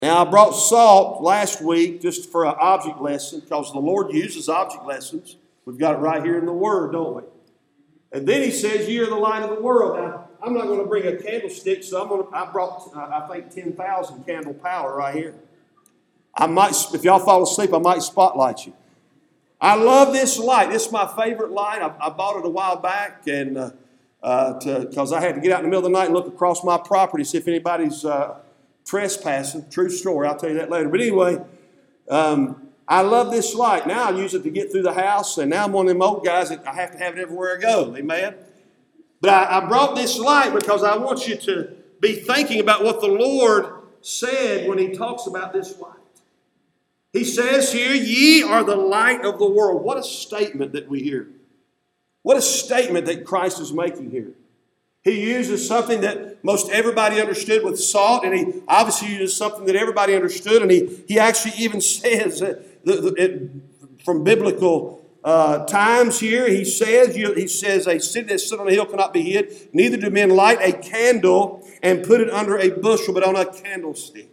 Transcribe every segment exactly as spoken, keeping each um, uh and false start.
Now, I brought salt last week just for an object lesson because the Lord uses object lessons. We've got it right here in the Word, don't we? And then he says, "Ye are the light of the world." Now, I'm not going to bring a candlestick, so I'm going to, I brought, uh, I think, ten thousand candle power right here. I might, if y'all fall asleep, I might spotlight you. I love this light. This is my favorite light. I, I bought it a while back and uh, uh, because I had to get out in the middle of the night and look across my property, see if anybody's uh, trespassing. True story. I'll tell you that later. But anyway, um, I love this light. Now I use it to get through the house, and now I'm one of them old guys that I have to have it everywhere I go. Amen? But I, I brought this light because I want you to be thinking about what the Lord said when he talks about this light. He says here, "Ye are the light of the world." What a statement that we hear. What a statement that Christ is making here. He uses something that most everybody understood with salt, and he obviously uses something that everybody understood, and he, he actually even says, that the, the, it, from biblical uh, times here, he says, you, he says, "A city that stood on a hill cannot be hid, neither do men light a candle and put it under a bushel, but on a candlestick."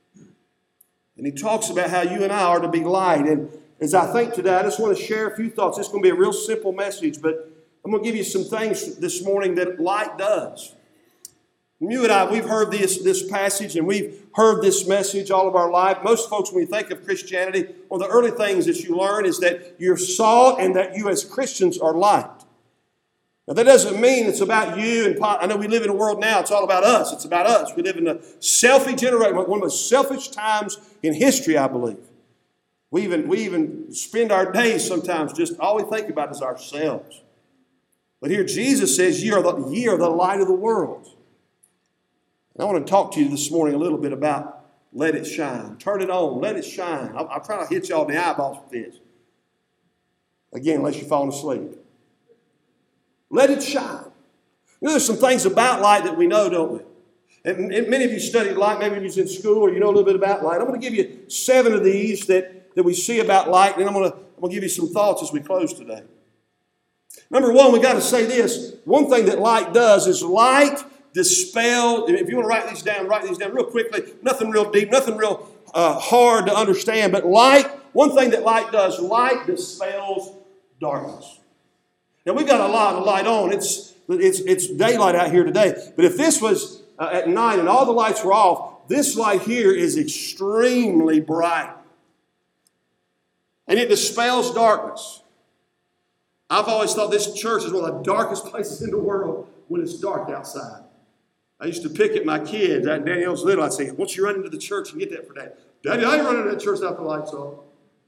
And he talks about how you and I are to be light. And as I think today, I just want to share a few thoughts. It's going to be a real simple message, but I'm going to give you some things this morning that light does. And you and I, we've heard this, this passage and we've heard this message all of our life. Most folks, when you think of Christianity, one of the early things that you learn is that you're salt and that you as Christians are light. Now, that doesn't mean it's about you. And I know we live in a world now, it's all about us. It's about us. We live in a selfie generation, one of the most selfish times in history, I believe. We even, we even spend our days sometimes just all we think about is ourselves. But here Jesus says, ye are, the, ye are the light of the world. And I want to talk to you this morning a little bit about let it shine. Turn it on. Let it shine. I'm, I'm trying to hit y'all in the eyeballs with this. Again, unless you're falling asleep. Let it shine. You know, there's some things about light that we know, don't we? And, and many of you studied light. Maybe you're in school or you know a little bit about light. I'm going to give you seven of these that, that we see about light, and then I'm going to, I'm going to give you some thoughts as we close today. Number one, we got to say this. One thing that light does is light dispel. If you want to write these down, write these down real quickly. Nothing real deep, nothing real uh, hard to understand. But light, one thing that light does, light dispels darkness. Now, we've got a lot of light on. It's, it's, it's daylight out here today. But if this was uh, at night and all the lights were off, this light here is extremely bright. And it dispels darkness. I've always thought this church is one of the darkest places in the world when it's dark outside. I used to pick at my kids. Danielle's little. I'd say, "Why don't you run into the church and get that for Dad?" "Daddy, I ain't running into that church without the lights on."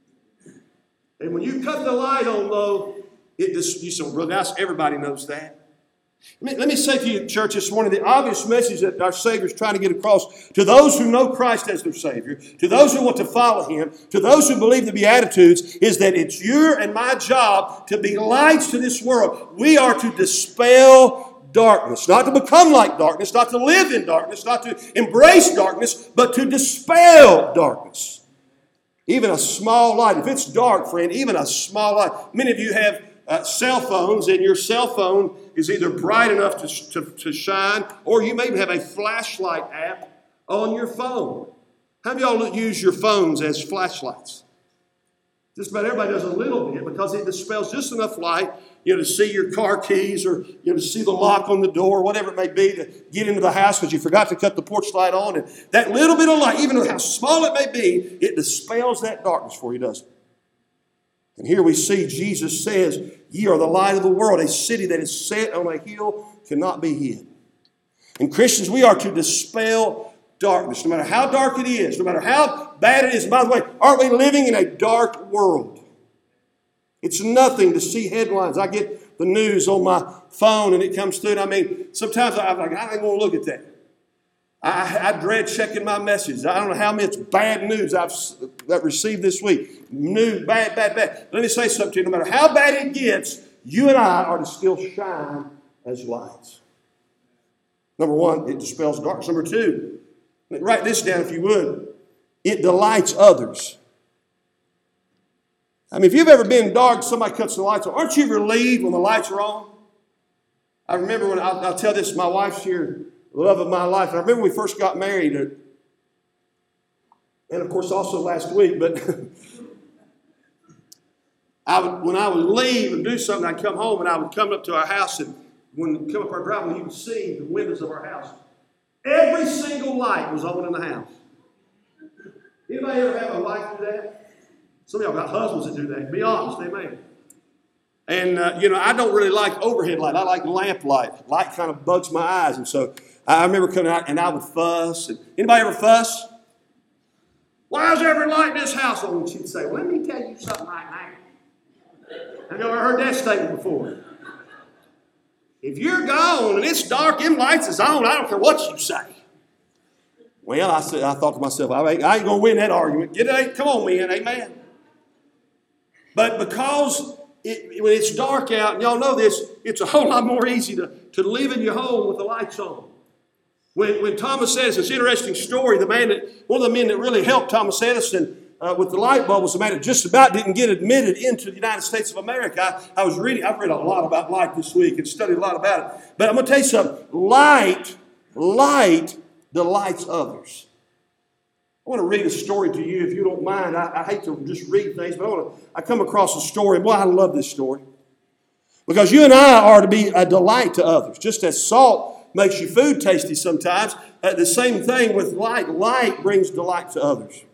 And when you cut the light on, though, it just, you say, "Brother, now everybody knows that." Let me, let me say to you, church, this morning, the obvious message that our Savior is trying to get across to those who know Christ as their Savior, to those who want to follow Him, to those who believe the Beatitudes, is that it's your and my job to be lights to this world. We are to dispel darkness, not to become like darkness, not to live in darkness, not to embrace darkness, but to dispel darkness. Even a small light, if it's dark, friend, even a small light. Many of you have uh, cell phones, and your cell phone is either bright enough to, to, to shine, or you may have a flashlight app on your phone. How many of y'all use your phones as flashlights? Just about everybody does a little bit because it dispels just enough light, you know, to see your car keys or, you know, to see the lock on the door, whatever it may be, to get into the house because you forgot to cut the porch light on. And that little bit of light, even how small it may be, it dispels that darkness for you, doesn't it? And here we see Jesus says, "Ye are the light of the world. A city that is set on a hill cannot be hid." And Christians, we are to dispel darkness, no matter how dark it is, no matter how bad it is. And by the way, aren't we living in a dark world? It's nothing to see headlines. I get the news on my phone and it comes through. And I mean, sometimes I'm like, I don't want to look at that. I, I dread checking my messages. I don't know how much bad news I've, I've received this week. News, bad, bad, bad. Let me say something to you. No matter how bad it gets, you and I are to still shine as lights. Number one, it dispels darkness. Number two, write this down if you would. It delights others. I mean, if you've ever been dark, somebody cuts the lights on. Aren't you relieved when the lights are on? I remember when, I'll, I'll tell this, my wife's here, the love of my life. And I remember when we first got married. and of course also last week, but I would, when I would leave and do something, I'd come home and I would come up to our house, and when we come up our driveway, you would see the windows of our house. Every single light was on in the house. Anybody ever have a wife do that? Some of y'all got husbands that do that. Be honest, amen. And, uh, you know, I don't really like overhead light. I like lamp light. Light kind of bugs my eyes. And so I remember coming out and I would fuss. And anybody ever fuss? Why is every light in this house on? And she'd say, well, let me tell you something right now. Have you ever heard that statement before? If you're gone and it's dark, them lights is on, I don't care what you say. Well, I said, I thought to myself, I ain't, I ain't going to win that argument. Get it? Come on, man. Amen. But because it, when it's dark out, and y'all know this, it's a whole lot more easy to, to live in your home with the lights on. When, when Thomas Edison, it's an interesting story, the man that, one of the men that really helped Thomas Edison uh, with the light bulb was the man that just about didn't get admitted into the United States of America. I, I was reading, I've read a lot about light this week and studied a lot about it. But I'm going to tell you something. Light, light delights others. I want to read a story to you, if you don't mind. I, I hate to just read things, but I, want to, I come across a story. Boy, I love this story. Because you and I are to be a delight to others. Just as salt makes your food tasty sometimes, uh, the same thing with light. Light brings delight to others.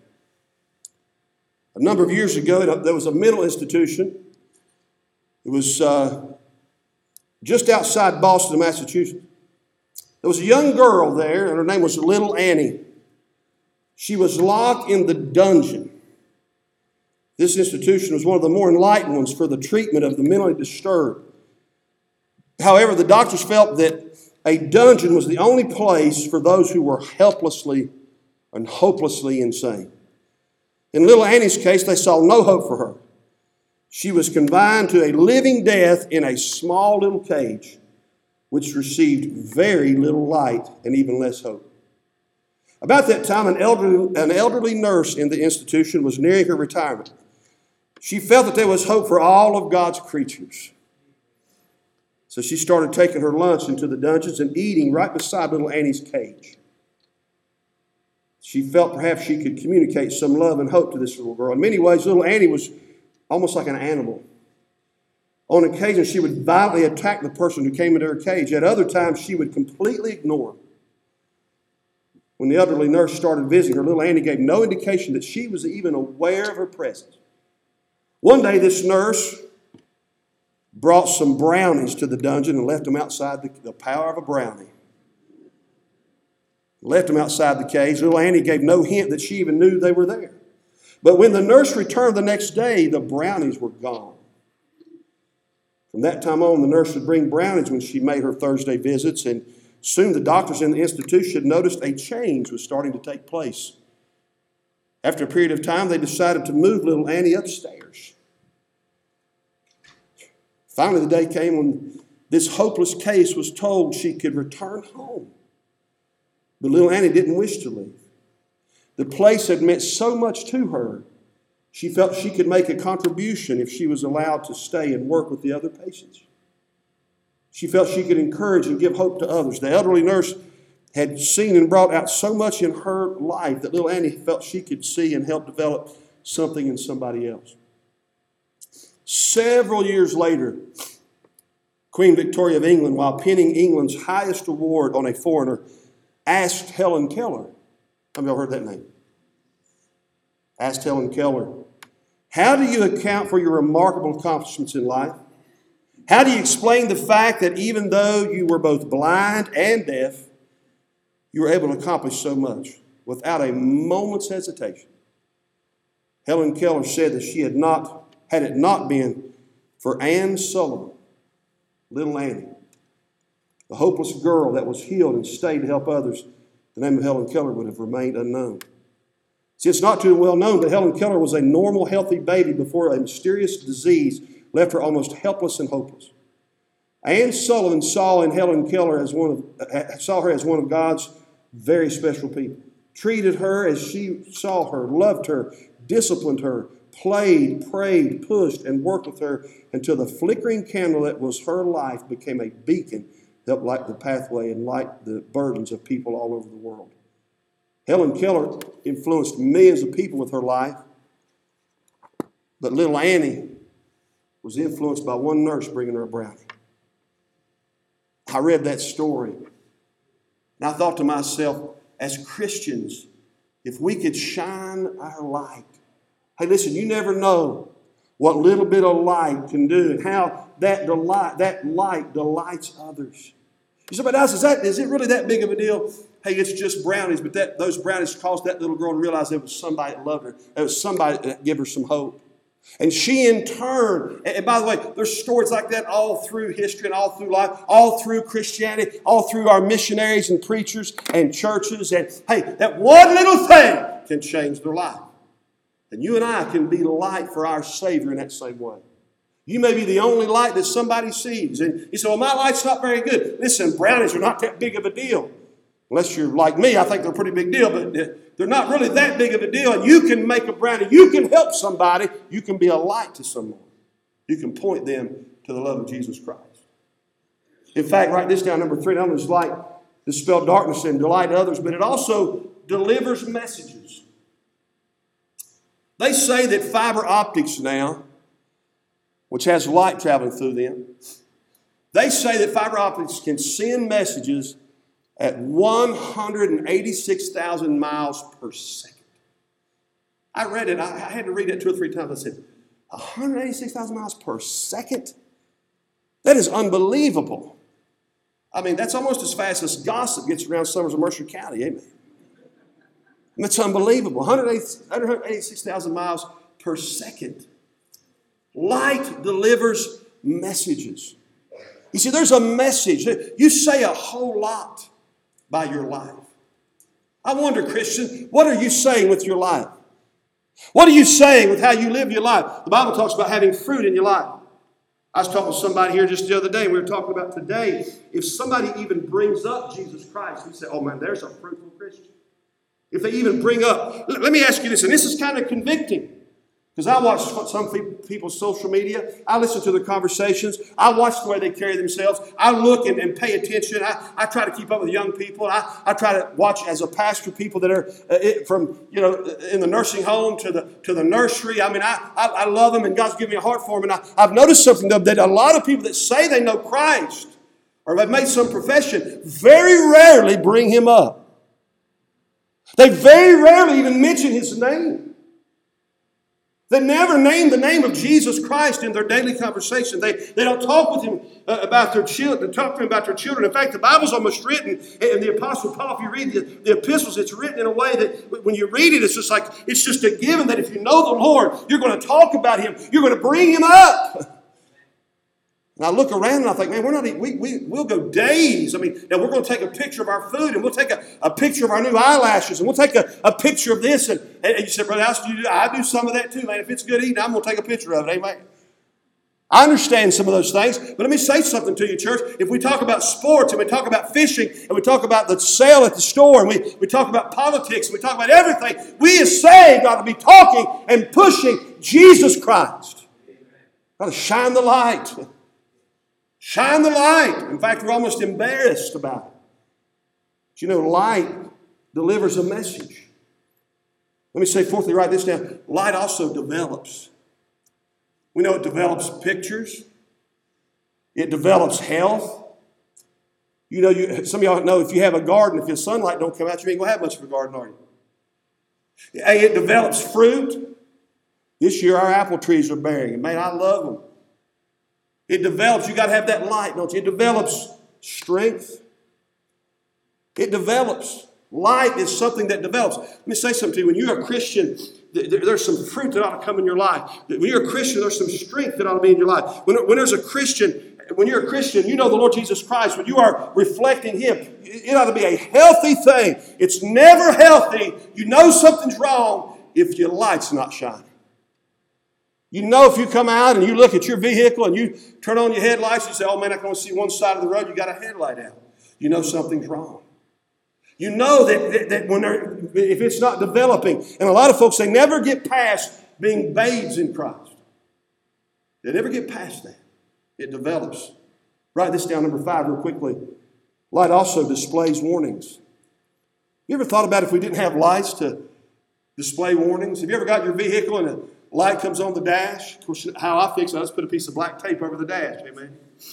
A number of years ago, there was a mental institution. It was uh, just outside Boston, Massachusetts. There was a young girl there, and her name was Little Annie. She was locked in the dungeon. This institution was one of the more enlightened ones for the treatment of the mentally disturbed. However, the doctors felt that a dungeon was the only place for those who were helplessly and hopelessly insane. In little Annie's case, they saw no hope for her. She was confined to a living death in a small little cage, which received very little light and even less hope. About that time, an elderly, an elderly nurse in the institution was nearing her retirement. She felt that there was hope for all of God's creatures. So she started taking her lunch into the dungeons and eating right beside little Annie's cage. She felt perhaps she could communicate some love and hope to this little girl. In many ways, little Annie was almost like an animal. On occasion, she would violently attack the person who came into her cage. At other times, she would completely ignore him. When the elderly nurse started visiting her, little Annie gave no indication that she was even aware of her presence. One day, this nurse brought some brownies to the dungeon and left them outside the, the power of a brownie. Left them outside the cage. Little Annie gave no hint that she even knew they were there. But when the nurse returned the next day, the brownies were gone. From that time on, the nurse would bring brownies when she made her Thursday visits, and soon the doctors in the institution noticed a change was starting to take place. After a period of time, they decided to move little Annie upstairs. Finally, the day came when this hopeless case was told she could return home. But little Annie didn't wish to leave. The place had meant so much to her, she felt she could make a contribution if she was allowed to stay and work with the other patients. She felt she could encourage and give hope to others. The elderly nurse had seen and brought out so much in her life that little Annie felt she could see and help develop something in somebody else. Several years later, Queen Victoria of England, while pinning England's highest award on a foreigner, asked Helen Keller. Have y'all heard that name? Asked Helen Keller, how do you account for your remarkable accomplishments in life? How do you explain the fact that even though you were both blind and deaf, you were able to accomplish so much without a moment's hesitation? Helen Keller said that she had not, had it not been for Anne Sullivan, little Annie, the hopeless girl that was healed and stayed to help others, the name of Helen Keller would have remained unknown. See, it's not too well known, but Helen Keller was a normal, healthy baby before a mysterious disease left her almost helpless and hopeless. Anne Sullivan saw in Helen Keller as one of saw her as one of God's very special people. Treated her as she saw her, loved her, disciplined her, played, prayed, pushed, and worked with her until the flickering candle that was her life became a beacon that helped light the pathway and light the burdens of people all over the world. Helen Keller influenced millions of people with her life. But little Annie was influenced by one nurse bringing her a brownie. I read that story, and I thought to myself, as Christians, if we could shine our light. Hey, listen, you never know what little bit of light can do and how that delight, that light delights others. You say, but is that is it really that big of a deal? Hey, it's just brownies, but that those brownies caused that little girl to realize there was somebody that loved her. There was somebody that gave her some hope. And she in turn, and by the way, there's stories like that all through history and all through life, all through Christianity, all through our missionaries and preachers and churches. And hey, that one little thing can change their life. And you and I can be light for our Savior in that same way. You may be the only light that somebody sees. And you say, well, my light's not very good. Listen, brownies are not that big of a deal. Unless you're like me, I think they're a pretty big deal, but they're not really that big of a deal. And you can make a brownie. You can help somebody. You can be a light to someone. You can point them to the love of Jesus Christ. In fact, write this down, number three. Not only does light dispel darkness and delight others, but it also delivers messages. They say that fiber optics now, which has light traveling through them, they say that fiber optics can send messages at one hundred eighty-six thousand miles per second. I read it. I had to read it two or three times. I said, one hundred eighty-six thousand miles per second? That is unbelievable. I mean, that's almost as fast as gossip gets around Summers of Mercer County, amen. And that's unbelievable. one hundred eighty-six thousand miles per second. Light delivers messages. You see, there's a message. You say a whole lot by your life. I wonder, Christian, what are you saying with your life? What are you saying with how you live your life? The Bible talks about having fruit in your life. I was talking to somebody here just the other day. We were talking about today. If somebody even brings up Jesus Christ, we say, oh man, there's a fruitful Christian. If they even bring up, let me ask you this, and this is kind of convicting. Because I watch some people's social media. I listen to their conversations. I watch the way they carry themselves. I look and, and pay attention. I, I try to keep up with young people. I, I try to watch as a pastor people that are uh, from, you know, in the nursing home to the to the nursery. I mean, I, I, I love them and God's given me a heart for them. And I, I've noticed something though, that a lot of people that say they know Christ or have made some profession very rarely bring Him up. They very rarely even mention His name. They never name the name of Jesus Christ in their daily conversation. They, they don't talk with Him uh, about their children, talk to Him about their children. In fact, the Bible's almost written, and the Apostle Paul, if you read the, the epistles, it's written in a way that when you read it, it's just like, it's just a given that if you know the Lord, you're going to talk about Him. You're going to bring Him up. And I look around and I think, man, we're not, we, we, we'll go days. I mean, now we're going to take a picture of our food and we'll take a, a picture of our new eyelashes and we'll take a, a picture of this. And, and you said, Brother House, do you do? I do some of that too, man. If it's good eating, I'm going to take a picture of it. Amen. I understand some of those things, but let me say something to you, church. If we talk about sports and we talk about fishing and we talk about the sale at the store and we, we talk about politics and we talk about everything, we as saved ought to be talking and pushing Jesus Christ. Got to shine the light. Shine the light. In fact, we're almost embarrassed about it. But you know, light delivers a message. Let me say fourthly, write this down. Light also develops. We know it develops pictures. It develops health. You know, you, some of y'all know if you have a garden, if your sunlight don't come out, you ain't going to have much of a garden, are you? It develops fruit. This year our apple trees are bearing. And man, I love them. It develops, you got to have that light, don't you? It develops strength. It develops. Light is something that develops. Let me say something to you. When you're a Christian, there's some fruit that ought to come in your life. When you're a Christian, there's some strength that ought to be in your life. When, when there's a Christian, when you're a Christian, you know the Lord Jesus Christ. When you are reflecting Him, it ought to be a healthy thing. It's never healthy. You know something's wrong if your light's not shining. You know if you come out and you look at your vehicle and you turn on your headlights, you say, oh man, I can only see one side of the road, you got a headlight out. You know something's wrong. You know that, that, that when they're, if it's not developing, and a lot of folks, they never get past being babes in Christ. They never get past that. It develops. Write this down, number five, real quickly. Light also displays warnings. You ever thought about if we didn't have lights to display warnings? Have you ever got your vehicle and a light comes on the dash? Of course, how I fix it, I just put a piece of black tape over the dash. Amen.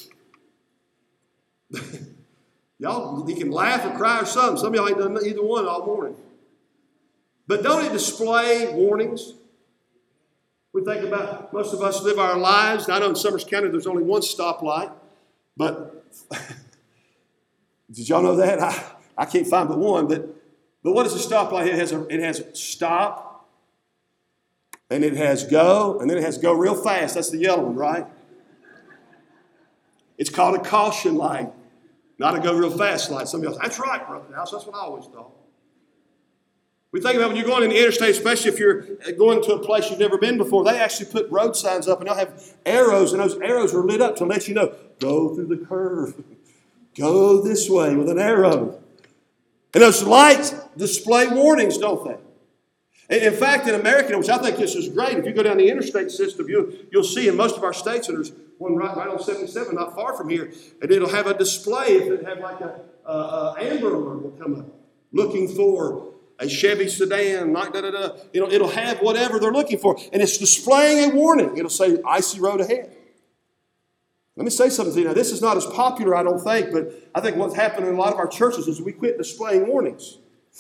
Y'all, you can laugh or cry or something. Some of y'all ain't done either one all morning. But don't it display warnings? We think about, most of us live our lives. Now, I know in Summers County there's only one stoplight, but did y'all know that? I, I can't find but one. But, but what is a stoplight? It has a, it has stop, and it has go, and then it has go real fast. That's the yellow one, right? It's called a caution light, not a go real fast light. Some of y'all say, that's right, Brother Dallas. That's what I always thought. We think about when you're going in the interstate, especially if you're going to a place you've never been before, they actually put road signs up, and they'll have arrows, and those arrows are lit up to let you know, go through the curve. Go this way with an arrow. And those lights display warnings, don't they? In fact, in America, which I think this is great, if you go down the interstate system, you'll, you'll see in most of our states, and there's one right, right on seventy-seven, not far from here, and it'll have a display. If it have like a, a, a Amber Alert will come up, looking for a Chevy sedan, like da da da. You know, it'll have whatever they're looking for, and it's displaying a warning. It'll say icy road ahead. Let me say something to you. Now, this is not as popular, I don't think, but I think what's happened in a lot of our churches is we quit displaying warnings.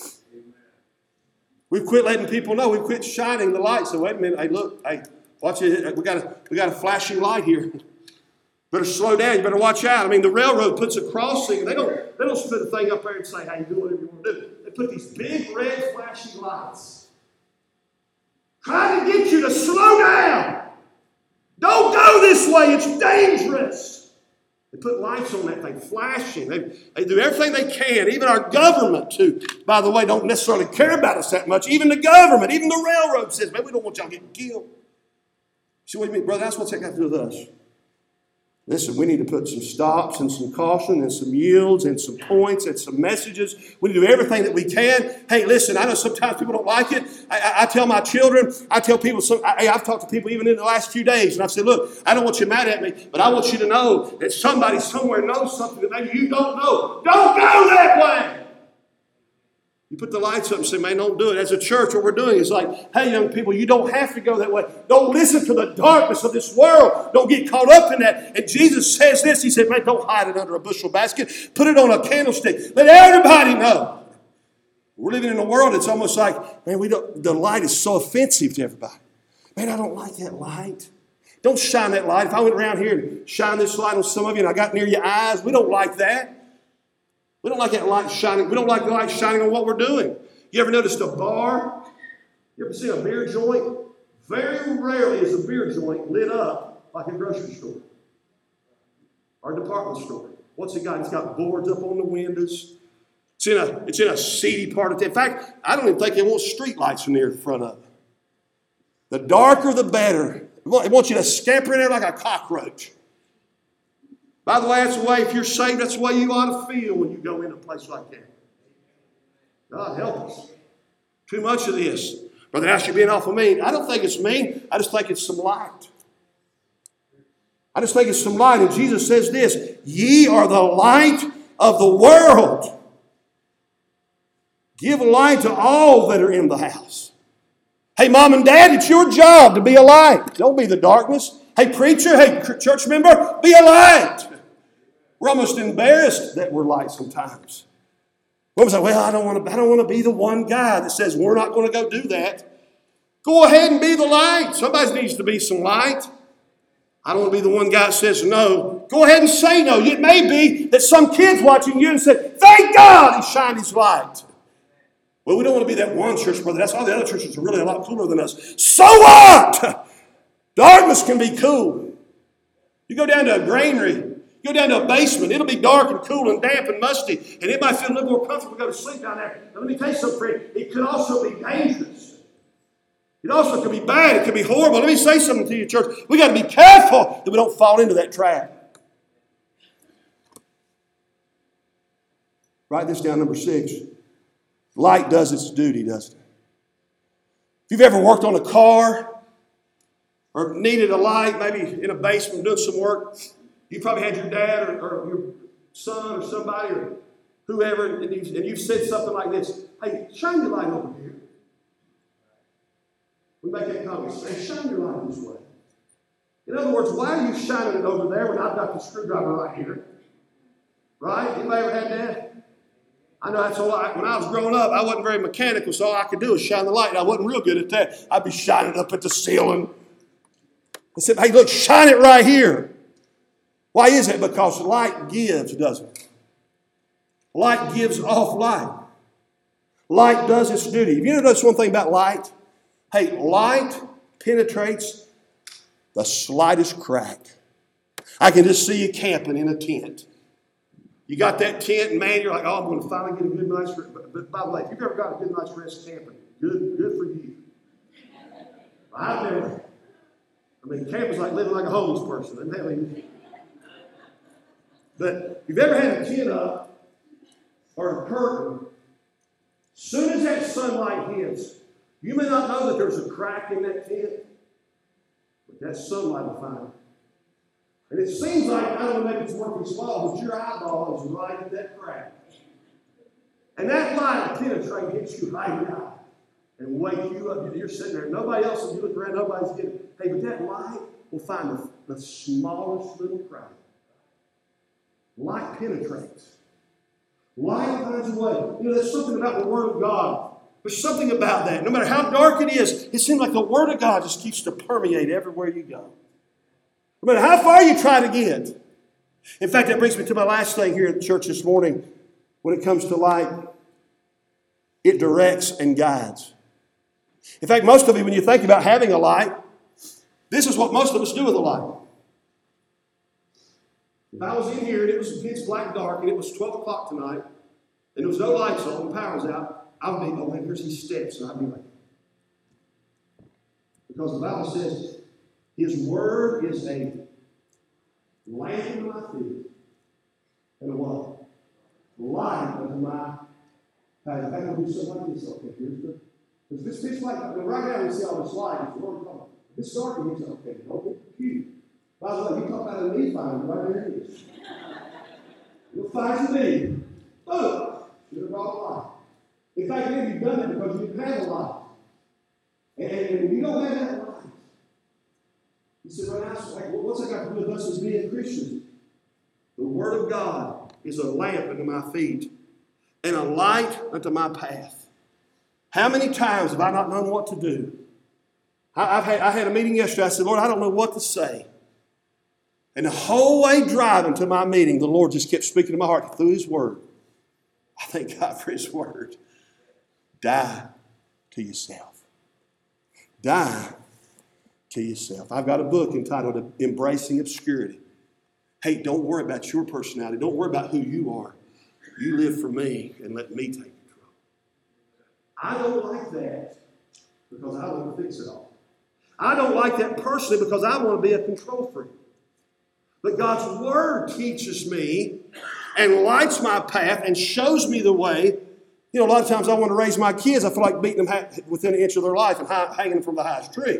We've quit letting people know. We've quit shining the light. So wait a minute. Hey, look. Hey, watch it. We got a we got a flashing light here. Better slow down. You better watch out. I mean, the railroad puts a crossing. They don't they don't put a thing up there and say, "Hey, do whatever you want to do." They put these big red flashing lights, trying to get you to slow down. Don't go this way. It's dangerous. They put lights on that thing, flashing. They, they do everything they can. Even our government, too, by the way, don't necessarily care about us that much. Even the government, even the railroad says, man, we don't want y'all getting killed. See what you mean, brother? That's what's that got to do with us. Listen, we need to put some stops and some caution and some yields and some points and some messages. We need to do everything that we can. Hey, listen, I know sometimes people don't like it. I, I, I tell my children, I tell people, some, I, I've talked to people even in the last few days, and I've said, look, I don't want you mad at me, but I want you to know that somebody somewhere knows something that maybe you don't know. Don't go that way. You put the lights up and say, man, don't do it. As a church, what we're doing is like, hey, young people, you don't have to go that way. Don't listen to the darkness of this world. Don't get caught up in that. And Jesus says this. He said, man, don't hide it under a bushel basket. Put it on a candlestick. Let everybody know. We're living in a world that's almost like, man, we don't, the light is so offensive to everybody. Man, I don't like that light. Don't shine that light. If I went around here and shine this light on some of you and I got near your eyes, we don't like that. We don't like that light shining. We don't like the light shining on what we're doing. You ever noticed a bar? You ever seen a beer joint? Very rarely is a beer joint lit up like a grocery store or a department store. What's it got? It's got boards up on the windows. It's in a, it's in a seedy part of town. In fact, I don't even think they want street lights near the front of it. The darker, the better. It wants you to scamper in there like a cockroach. By the way, that's the way, if you're saved, that's the way you ought to feel when you go in a place like that. God help us. Too much of this. Brother Ash, you're being awful mean. I don't think it's mean. I just think it's some light. I just think it's some light. And Jesus says this, ye are the light of the world. Give light to all that are in the house. Hey, mom and dad, it's your job to be a light. Don't be the darkness. Hey, preacher, hey, church member, be a light. We're almost embarrassed that we're light sometimes. We're like, well, I don't want to, I don't want to be the one guy that says we're not going to go do that. Go ahead and be the light. Somebody needs to be some light. I don't want to be the one guy that says no. Go ahead and say no. It may be that some kid's watching you and said, thank God he shined his light. Well, we don't want to be that one church, brother. That's all the other churches are really a lot cooler than us. So what? Darkness can be cool. You go down to a granary, go down to a basement, it'll be dark and cool and damp and musty, and it might feel a little more comfortable to go to sleep down there. Now, let me tell you something, friend. It could also be dangerous. It also could be bad. It could be horrible. Let me say something to you, church. We got to be careful that we don't fall into that trap. Write this down, number six. Light does its duty, doesn't it? If you've ever worked on a car, or needed a light, maybe in a basement doing some work, you probably had your dad or, or your son or somebody or whoever, and you've, and you've said something like this, hey, shine your light over here. We make that comment, say, shine your light this way. In other words, why are you shining it over there when I've got the screwdriver right here? Right? Anybody ever had that? I know that's all I, when I was growing up, I wasn't very mechanical, so all I could do was shine the light, and I wasn't real good at that. I'd be shining it up at the ceiling. I said, hey, look, shine it right here. Why is that? Because light gives, doesn't it? Light gives off light. Light does its duty. Have you noticed one thing about light? Hey, light penetrates the slightest crack. I can just see you camping in a tent. You got that tent, and man, you're like, oh, I'm going to finally get a good night's rest. But, but by the way, if you've ever got a good night's rest camping, good, good for you. I've never. I mean, camping's like living like a homeless person. Doesn't have any. But if you've ever had a tent up or a curtain, as soon as that sunlight hits, you may not know that there's a crack in that tent, but that sunlight will find it. And it seems like, I don't know, maybe it's Murphy's Law, but your eyeball is right at that crack. And that light penetrates, hits you right in the eye and wake you up. You're sitting there, nobody else, if you look around, nobody's getting. Hey, but that light will find the, the smallest little crack. Light penetrates. Light finds a way. You know, there's something about the Word of God. There's something about that. No matter how dark it is, it seems like the Word of God just keeps to permeate everywhere you go. No matter how far you try to get. In fact, that brings me to my last thing here at church this morning. When it comes to light, it directs and guides. In fact, most of you, when you think about having a light, this is what most of us do with a light. If I was in here and it was pitch black dark and it was twelve o'clock tonight and there was no lights on and power's out, I would be, oh man, here's these steps. And I'd be like, because the Bible says His Word is a lamp unto my feet and a what? Light unto my path. If I can do something like this, okay, here's the, because this pitch black, right now we see all this light, it's the Word of God. This dark, and he's okay, don't get confused. By the way, you talk about a need finder, right there it is. You'll find your need. Boom! Should have brought a light. In fact, maybe you've done it because you didn't have a light. And, and when you don't have that light, you say, well, like, well, what's that got to do with us as being Christians? The Word of God is a lamp unto my feet and a light unto my path. How many times have I not known what to do? I, I've had, I had a meeting yesterday. I said, Lord, I don't know what to say. And the whole way driving to my meeting, the Lord just kept speaking to my heart through His Word. I thank God for His Word. Die to yourself. Die to yourself. I've got a book entitled Embracing Obscurity. Hey, don't worry about your personality. Don't worry about who you are. You live for me and let me take control. I don't like that because I want to fix it all. I don't like that personally because I want to be a control freak. But God's Word teaches me and lights my path and shows me the way. You know, a lot of times I want to raise my kids. I feel like beating them within an inch of their life and hanging them from the highest tree.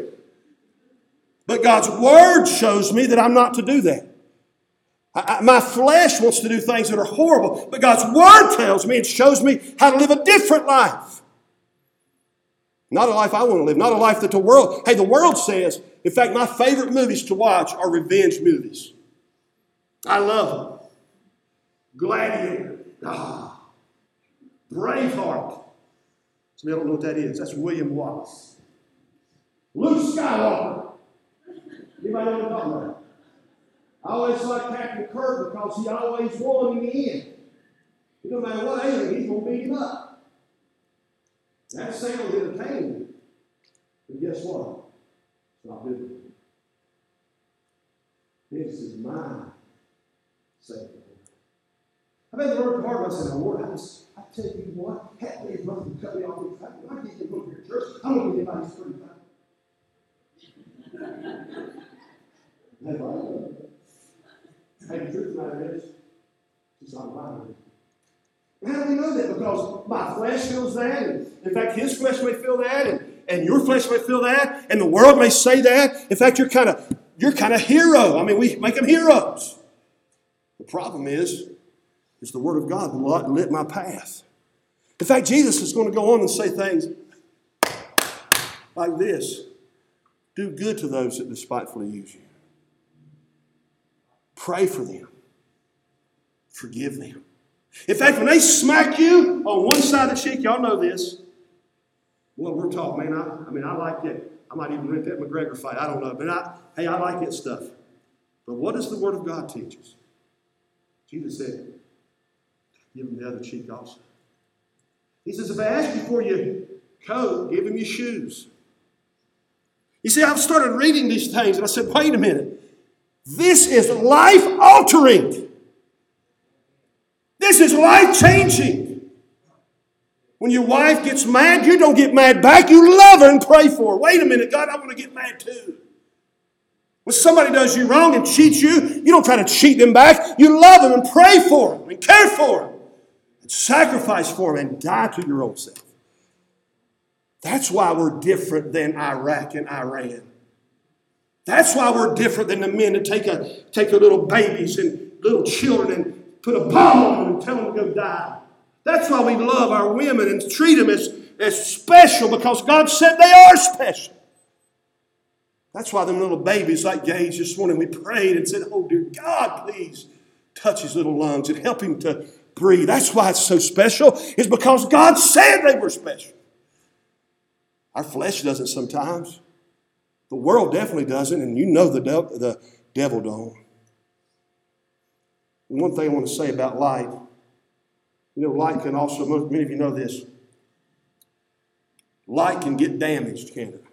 But God's Word shows me that I'm not to do that. I, I, my flesh wants to do things that are horrible. But God's Word tells me and shows me how to live a different life. Not a life I want to live. Not a life that the world... Hey, the world says... In fact, my favorite movies to watch are revenge movies. I love them. Gladiator. Ah. Braveheart. Some of you don't know what that is. That's William Wallace. Luke Skywalker. Anybody know what I'm talking about? I always like Captain Kirk because he always won in the end. No matter what alien, he's going to beat him up. That sounds entertaining. But guess what? It's not biblical. This is mine. Say the Lord. I've had the Lord hard. I said, Lord, I just, I tell you what, half these brothers cut me off the track. I can't get over your church. I don't get anybody's free time. Hey, the truth of the matter is, it's not mine. How do we know that? Because my flesh feels that. And in fact, his flesh may feel that. And, and your flesh may feel that. And the world may say that. In fact, you're kind of you're kind of hero. I mean, we make them heroes. The problem is, is the Word of God that lit my path. In fact, Jesus is going to go on and say things like this. Do good to those that despitefully use you. Pray for them. Forgive them. In fact, when they smack you on one side of the cheek, y'all know this. Well, we're taught, man, I, I mean, I like it. I might even rent that McGregor fight. I don't know. But I, hey, I like that stuff. But what does the Word of God teach us? Jesus said, give them the other cheek also. He says, if I ask you for your coat, give him your shoes. You see, I've started reading these things, and I said, wait a minute. This is life-altering. This is life-changing. When your wife gets mad, you don't get mad back. You love her and pray for her. Wait a minute, God, I want to get mad too. When somebody does you wrong and cheats you, you don't try to cheat them back. You love them and pray for them and care for them and sacrifice for them and die to your own self. That's why we're different than Iraq and Iran. That's why we're different than the men that take a take their little babies and little children and put a bomb on them and tell them to go die. That's why we love our women and treat them as, as special, because God said they are special. That's why them little babies like Gage this morning, we prayed and said, oh dear God, please touch his little lungs and help him to breathe. That's why it's so special, is because God said they were special. Our flesh doesn't sometimes. The world definitely doesn't, and you know the, de- the devil don't. And one thing I want to say about light, you know, light can also, many of you know this, light can get damaged, can't it?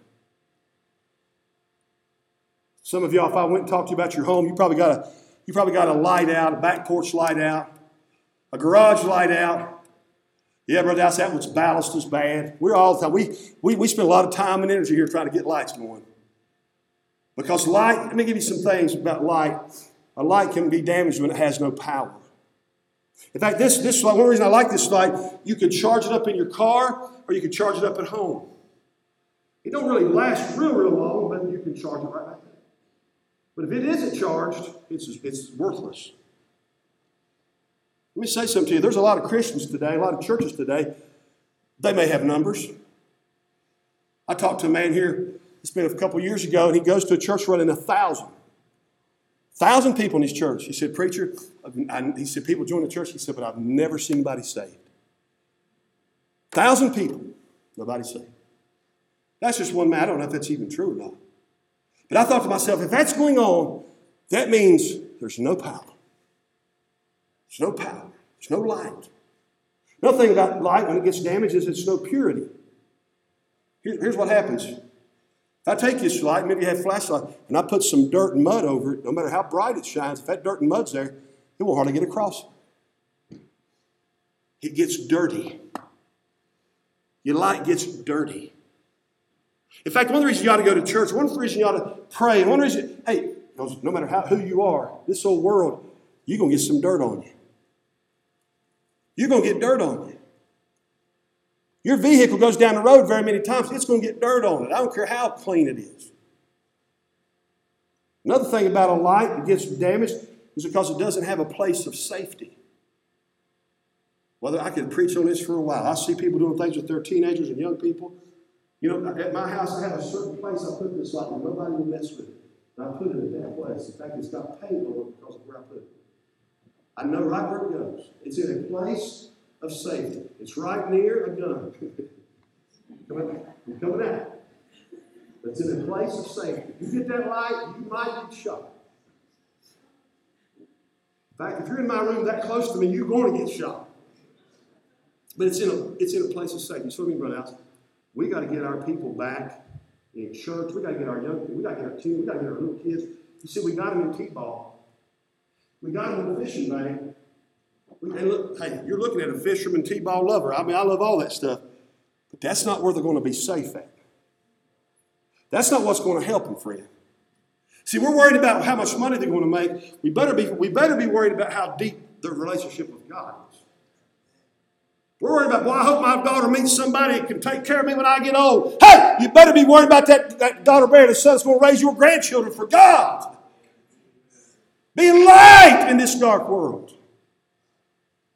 Some of y'all, if I went and talked to you about your home, you probably got a, you probably got a light out, a back porch light out, a garage light out. Yeah, Brother Dallas, that was ballast is bad. We're all the time. We, we, we spend a lot of time and energy here trying to get lights going. Because light, let me give you some things about light. A light can be damaged when it has no power. In fact, this, this light, one reason I like this light, you can charge it up in your car or you can charge it up at home. It don't really last real, real long, but you can charge it right back there. But if it isn't charged, it's, it's worthless. Let me say something to you. There's a lot of Christians today, a lot of churches today. They may have numbers. I talked to a man here, it's been a couple years ago, and he goes to a church running a thousand. Thousand people in his church. He said, preacher, I, he said, people join the church. He said, but I've never seen anybody saved. Thousand people, nobody saved. That's just one man. I don't know if that's even true or not. But I thought to myself, if that's going on, that means there's no power. There's no power. There's no light. Another thing about light, when it gets damaged, is it's no purity. Here, here's what happens. If I take this light, maybe you have a flashlight, and I put some dirt and mud over it, no matter how bright it shines, if that dirt and mud's there, it won't hardly get across. It gets dirty. Your light gets dirty. In fact, one of the reasons you ought to go to church, one of the reasons you ought to pray, and one of the reasons, hey, no matter how, who you are, this old world, you're going to get some dirt on you. You're going to get dirt on you. Your vehicle goes down the road very many times, it's going to get dirt on it. I don't care how clean it is. Another thing about a light that gets damaged is because it doesn't have a place of safety. Whether I could preach on this for a while. I see people doing things with their teenagers and young people. You know, at my house, I have a certain place I put this light where nobody will mess with it. And I put it at that place. In fact, it's got paint on it because of where I put it. I know right where it goes. It's in a place of safety. It's right near a gun. Coming out. You're coming out. It's in a place of safety. You get that light, you might get shot. In fact, if you're in my room that close to me, you're going to get shot. But it's in a, it's in a place of safety. So, I mean, Brother Alex, we got to get our people back in church. We got to get our young people. We got to get our team. We got to get our little kids. You see, we got them in T-ball. We got them in the fishing bank. And look, hey, you're looking at a fisherman T-ball lover. I mean, I love all that stuff. But that's not where they're going to be safe at. That's not what's going to help them, friend. See, we're worried about how much money they're going to make. We better be, we better be worried about how deep their relationship with God is. We're worried about, well, I hope my daughter meets somebody who can take care of me when I get old. Hey, you better be worried about that, that daughter bearing a son that's going to raise your grandchildren for God. Being light in this dark world.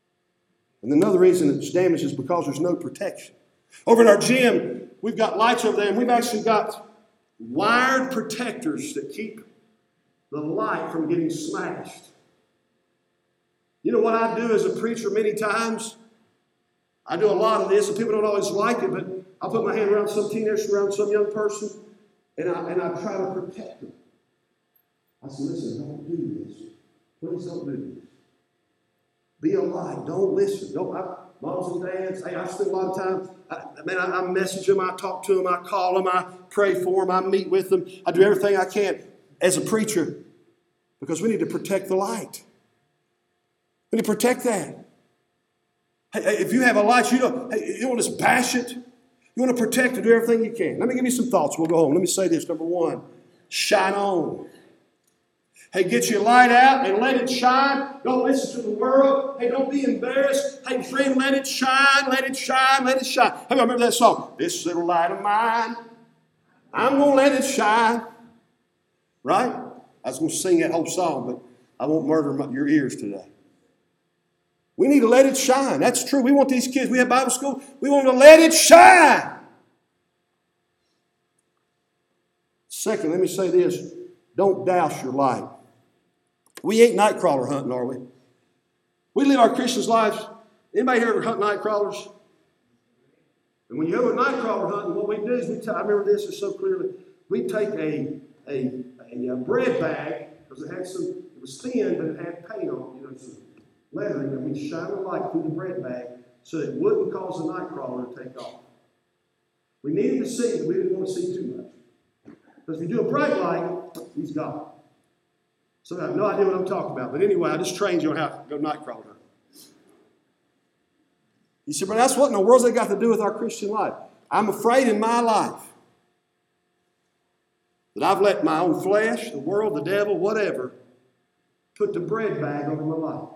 And another reason it's damaged is because there's no protection. Over in our gym, we've got lights over there, and we've actually got wired protectors that keep the light from getting smashed. You know what I do as a preacher many times? I do a lot of this, and people don't always like it, but I'll put my hand around some teenager, around some young person, and I, and I try to protect them. I say, listen, don't do this. Please don't do this. Be a light. Don't listen. Don't. I, moms and dads, hey, I spend a lot of time, I, man, I, I message them, I talk to them, I call them, I pray for them, I meet with them. I do everything I can as a preacher because we need to protect the light. We need to protect that. Hey, hey, if you have a light, you don't, hey, you don't want to just bash it. You want to protect it, do everything you can. Let me give you some thoughts. We'll go home. Let me say this. Number one, shine on. Hey, get your light out and let it shine. Don't listen to the world. Hey, don't be embarrassed. Hey, friend, let it shine, let it shine, let it shine. How many remember that song? This little light of mine, I'm going to let it shine. Right? I was going to sing that whole song, but I won't murder my, your ears today. We need to let it shine. That's true. We want these kids, we have Bible school, we want to let it shine. Second, let me say this. Don't douse your light. We ain't night crawler hunting, are we? We live our Christians' lives. Anybody here ever hunt night crawlers? And when you go night crawler hunting, what we do is we, t- I remember this is so clearly, we take a, a, a, a bread bag, because it had some, it was thin, but it had paint on it, you know, some lettering, and we shine the light through the bread bag so it wouldn't cause the night crawler to take off. We needed to see, but we didn't want to see too much. Because if you do a bright light, he's gone. So I have no idea what I'm talking about. But anyway, I just trained you on how to go night crawler. You said, but that's what in the world's that got to do with our Christian life? I'm afraid in my life that I've let my own flesh, the world, the devil, whatever, put the bread bag over my life.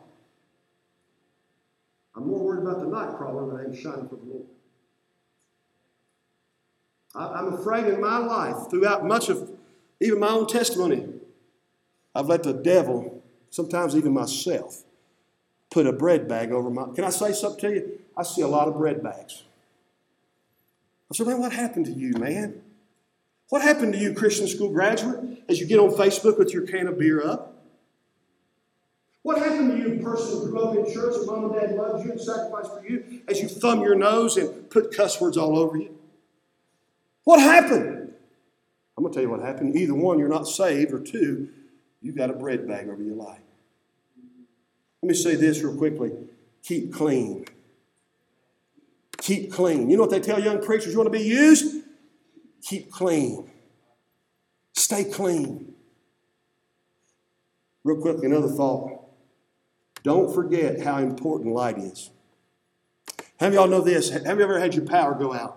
I'm more worried about the night crawler than I am shining for the Lord. I, I'm afraid in my life, throughout much of even my own testimony, I've let the devil, sometimes even myself, put a bread bag over my... Can I say something to you? I see a lot of bread bags. I said, man, what happened to you, man? What happened to you, Christian school graduate, as you get on Facebook with your can of beer up? What happened to you, person who grew up in church and mom and dad loved you and sacrificed for you, as you thumb your nose and put cuss words all over you? What happened? I'm going to tell you what happened. Either one, you're not saved, or two, you've got a bread bag over your life. Let me say this real quickly. Keep clean. Keep clean. You know what they tell young preachers? You want to be used? Keep clean. Stay clean. Real quickly, another thought. Don't forget how important light is. How many of y'all know this? Have you ever had your power go out?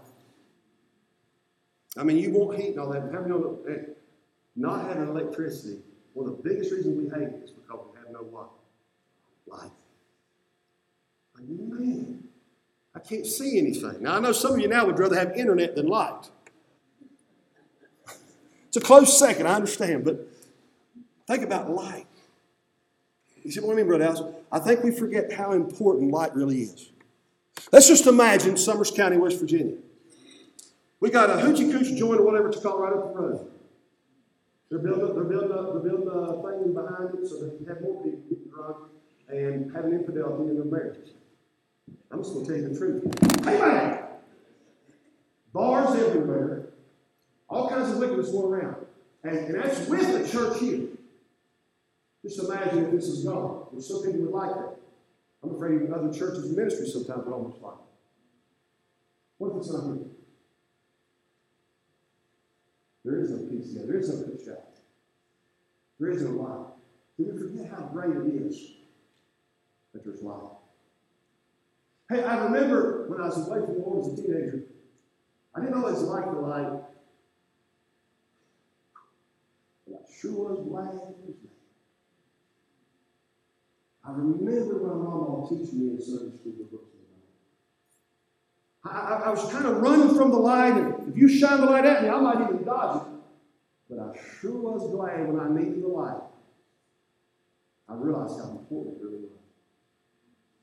I mean, you want heat and all that. How many of y'all know that not having electricity, one of the biggest reasons we hate it is because we have no what? Light. Like, man, I can't see anything. Now, I know some of you now would rather have internet than light. It's a close second, I understand, but think about light. You see what I mean, Brother Alice? I think we forget how important light really is. Let's just imagine Summers County, West Virginia. We got a hoochie coochie joint or whatever it's called right up the road. They're building up, they're building up, they're building a thing behind it so they can have more people getting drunk and having infidelity in their marriages. I'm just going to tell you the truth. Hey, man! Bars everywhere. All kinds of wickedness going around. And, and that's with the church here. Just imagine if this is gone. Well, some people would like that. I'm afraid even other churches and ministries sometimes would almost like it. What if it's not here? There is no peace there. There is no good shot. There is no light. Do we forget how great it is that there's light? Hey, I remember when I was away from the Lord as a teenager, I didn't always like the light. But I sure was glad it was there. I remember my mama teaching me in Sunday school the books of the Bible. I, I, I was kind of running from the light, and if you shine the light at me, I might even dodge it. But I sure was glad when I needed the light. I realized how important it really was.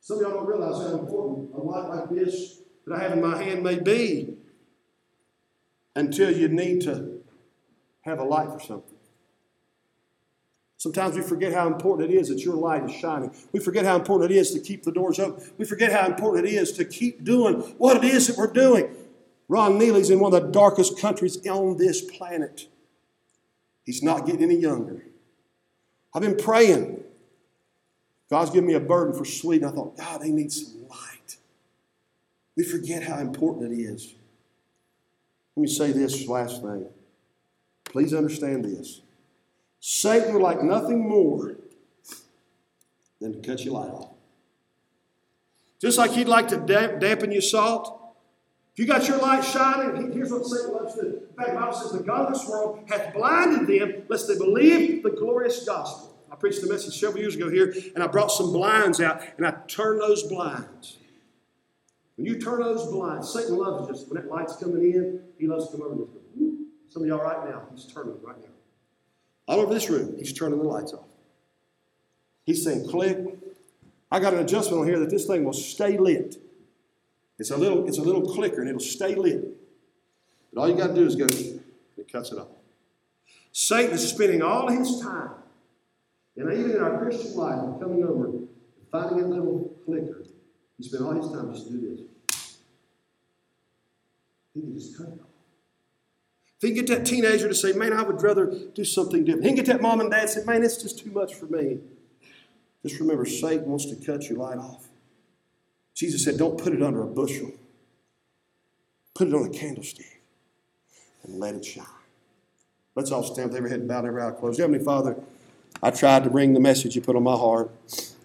Some of y'all don't realize how important a light like this that I have in my hand may be until you need to have a light for something. Sometimes we forget how important it is that your light is shining. We forget how important it is to keep the doors open. We forget how important it is to keep doing what it is that we're doing. Ron Neely's in one of the darkest countries on this planet. He's not getting any younger. I've been praying. God's given me a burden for Sweden. I thought, God, they need some light. We forget how important it is. Let me say this last thing. Please understand this. Satan would like nothing more than to cut your light off. Just like he'd like to damp, dampen your salt. If you got your light shining, here's what Satan loves to do. In fact, the Bible says, the God of this world hath blinded them, lest they believe the glorious gospel. I preached a message several years ago here, and I brought some blinds out, and I turned those blinds. When you turn those blinds, Satan loves just when that light's coming in, he loves to come over this. Some of y'all right now, he's turning right now. All over this room, he's turning the lights off. He's saying, click. I got an adjustment on here that this thing will stay lit. It's a little, it's a little clicker, and it'll stay lit. But all you got to do is go, and it cuts it off. Satan is spending all his time, and even in our Christian life, coming over and finding that little clicker. He spent all his time just to do this. He can just cut it off. If he can get that teenager to say, man, I would rather do something different. He can get that mom and dad to say, man, it's just too much for me. Just remember, Satan wants to cut your light off. Jesus said, don't put it under a bushel. Put it on a candlestick and let it shine. Let's all stand with every head bowed, every eye closed. Heavenly Father, I tried to bring the message you put on my heart.